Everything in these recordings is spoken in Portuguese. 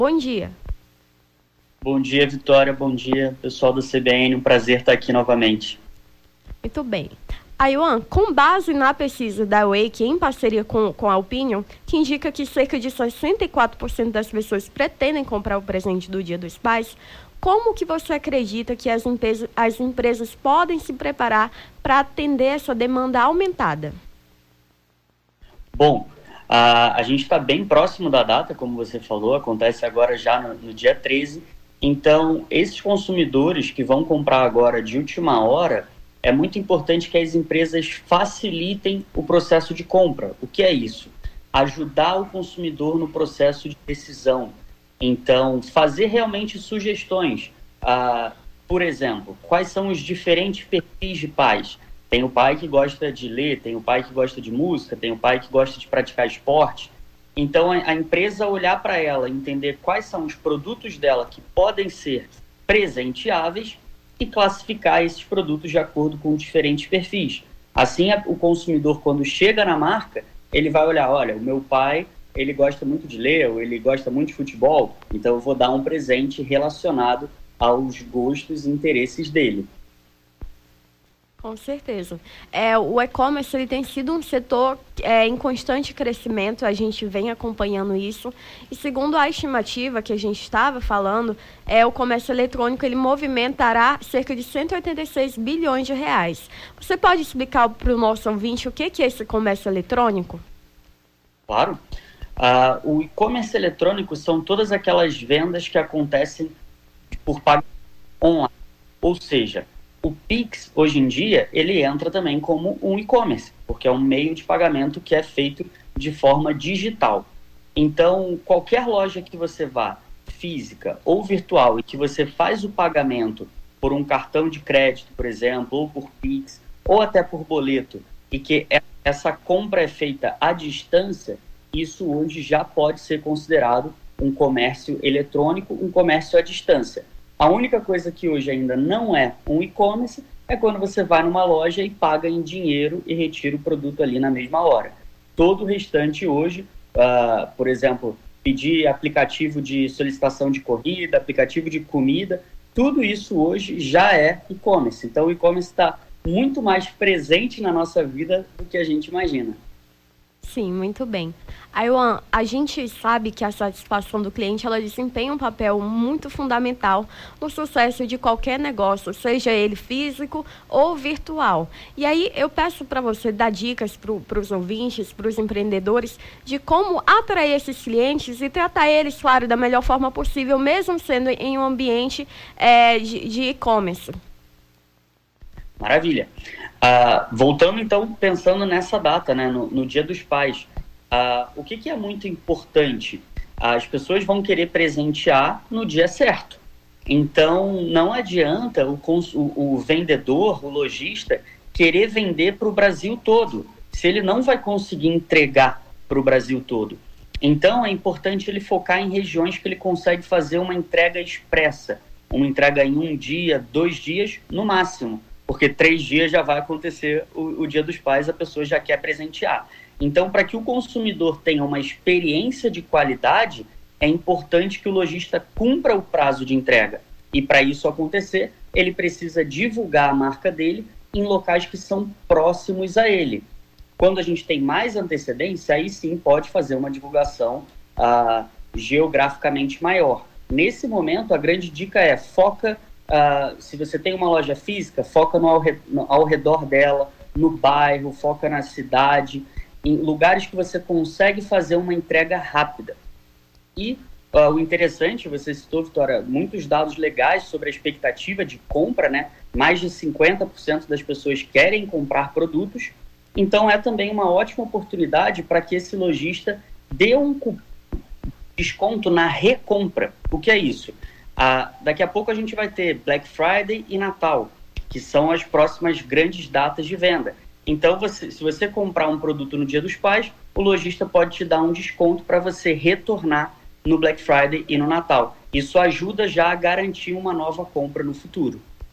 Bom dia. Bom dia, Vitória. Bom dia, pessoal do CBN. Um prazer estar aqui novamente. Muito bem. Ayuan, com base na pesquisa da Wake, em parceria com a Opinion, que indica que cerca de 64% das pessoas pretendem comprar o presente do Dia dos Pais, como que você acredita que as empresas podem se preparar para atender essa demanda aumentada? Bom, a gente está bem próximo da data, como você falou, acontece agora já no dia 13. Então, esses consumidores que vão comprar agora de última hora, é muito importante que as empresas facilitem o processo de compra. O que é isso? Ajudar o consumidor no processo de decisão. Então, fazer realmente sugestões. Por exemplo, quais são os diferentes perfis de pais? Tem o pai que gosta de ler, tem o pai que gosta de música, tem o pai que gosta de praticar esporte. Então, a empresa olhar para ela, entender quais são os produtos dela que podem ser presenteáveis e classificar esses produtos de acordo com diferentes perfis. Assim, o consumidor, quando chega na marca, ele vai olhar, olha, o meu pai, ele gosta muito de ler, ou ele gosta muito de futebol, então eu vou dar um presente relacionado aos gostos e interesses dele. Com certeza. O e-commerce ele tem sido um setor em constante crescimento, a gente vem acompanhando isso. E segundo a estimativa que a gente estava falando, o comércio eletrônico ele movimentará cerca de 186 bilhões de reais. Você pode explicar para o nosso ouvinte o que é esse comércio eletrônico? Claro. O e-commerce eletrônico são todas aquelas vendas que acontecem por pagamento online. Ou seja, o Pix, hoje em dia, ele entra também como um e-commerce, porque é um meio de pagamento que é feito de forma digital. Então, qualquer loja que você vá, física ou virtual, e que você faz o pagamento por um cartão de crédito, por exemplo, ou por Pix, ou até por boleto, e que essa compra é feita à distância, isso hoje já pode ser considerado um comércio eletrônico, um comércio à distância. A única coisa que hoje ainda não é um e-commerce é quando você vai numa loja e paga em dinheiro e retira o produto ali na mesma hora. Todo o restante hoje, por exemplo, pedir aplicativo de solicitação de corrida, aplicativo de comida, tudo isso hoje já é e-commerce. Então o e-commerce está muito mais presente na nossa vida do que a gente imagina. Sim, muito bem. Ayuan, a gente sabe que a satisfação do cliente ela desempenha um papel muito fundamental no sucesso de qualquer negócio, seja ele físico ou virtual. E aí eu peço para você dar dicas para os ouvintes, para os empreendedores, de como atrair esses clientes e tratar eles, claro, da melhor forma possível, mesmo sendo em um ambiente de e-commerce. Maravilha. Voltando então, pensando nessa data, né, no Dia dos Pais, o que é muito importante? As pessoas vão querer presentear no dia certo. Então, não adianta o vendedor, o lojista, querer vender para o Brasil todo, se ele não vai conseguir entregar para o Brasil todo. Então, é importante ele focar em regiões que ele consegue fazer uma entrega expressa, uma entrega em 1 dia, 2 dias, no máximo. Porque 3 dias já vai acontecer o Dia dos Pais, a pessoa já quer presentear. Então, para que o consumidor tenha uma experiência de qualidade, é importante que o lojista cumpra o prazo de entrega. E para isso acontecer, ele precisa divulgar a marca dele em locais que são próximos a ele. Quando a gente tem mais antecedência, aí sim pode fazer uma divulgação geograficamente maior. Nesse momento, a grande dica é foca. Se você tem uma loja física, foca ao redor dela, no bairro, foca na cidade, em lugares que você consegue fazer uma entrega rápida. E o interessante, você citou, Vitória, muitos dados legais sobre a expectativa de compra, né? Mais de 50% das pessoas querem comprar produtos. Então, é também uma ótima oportunidade para que esse lojista dê um desconto na recompra. O que é isso? Daqui a pouco a gente vai ter Black Friday e Natal, que são as próximas grandes datas de venda. Então, se você comprar um produto no Dia dos Pais, o lojista pode te dar um desconto para você retornar no Black Friday e no Natal. Isso ajuda já a garantir uma nova compra no futuro.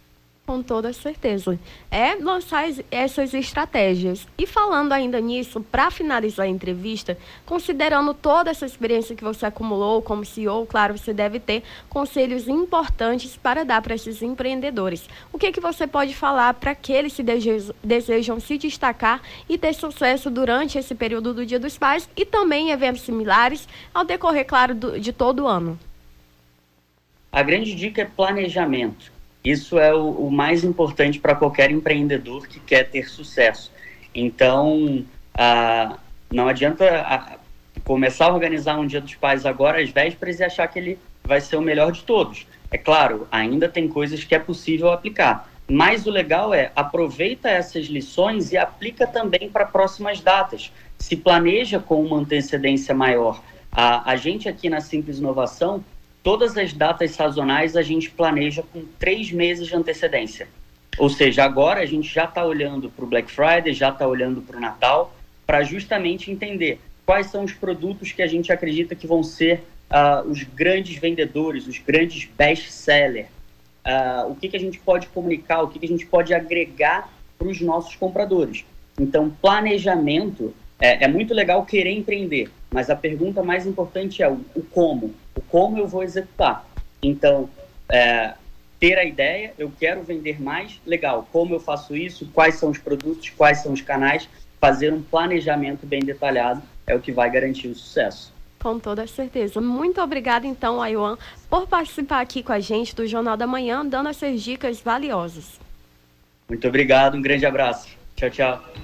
Com toda certeza. É lançar essas estratégias. E falando ainda nisso, para finalizar a entrevista, considerando toda essa experiência que você acumulou como CEO, claro, você deve ter conselhos importantes para dar para esses empreendedores. O que você pode falar para aqueles que desejam se destacar e ter sucesso durante esse período do Dia dos Pais e também em eventos similares ao decorrer, claro, de todo o ano? A grande dica é planejamento. Isso é o mais importante para qualquer empreendedor que quer ter sucesso. Então, não adianta começar a organizar um Dia dos Pais agora, às vésperas, e achar que ele vai ser o melhor de todos. É claro, ainda tem coisas que é possível aplicar. Mas o legal é, aproveita essas lições e aplica também para próximas datas. Se planeja com uma antecedência maior. A gente aqui na Simples Inovação, todas as datas sazonais a gente planeja com 3 meses de antecedência. Ou seja, agora a gente já está olhando para o Black Friday, já está olhando para o Natal, para justamente entender quais são os produtos que a gente acredita que vão ser os grandes vendedores, os grandes best-sellers. O que a gente pode comunicar, o que a gente pode agregar para os nossos compradores. Então, planejamento é muito legal querer empreender, mas a pergunta mais importante é o como. O como eu vou executar. Então, ter a ideia, eu quero vender mais, legal. Como eu faço isso? Quais são os produtos? Quais são os canais? Fazer um planejamento bem detalhado é o que vai garantir o sucesso. Com toda certeza. Muito obrigada, então, Aywan, por participar aqui com a gente do Jornal da Manhã, dando essas dicas valiosas. Muito obrigado, um grande abraço. Tchau, tchau.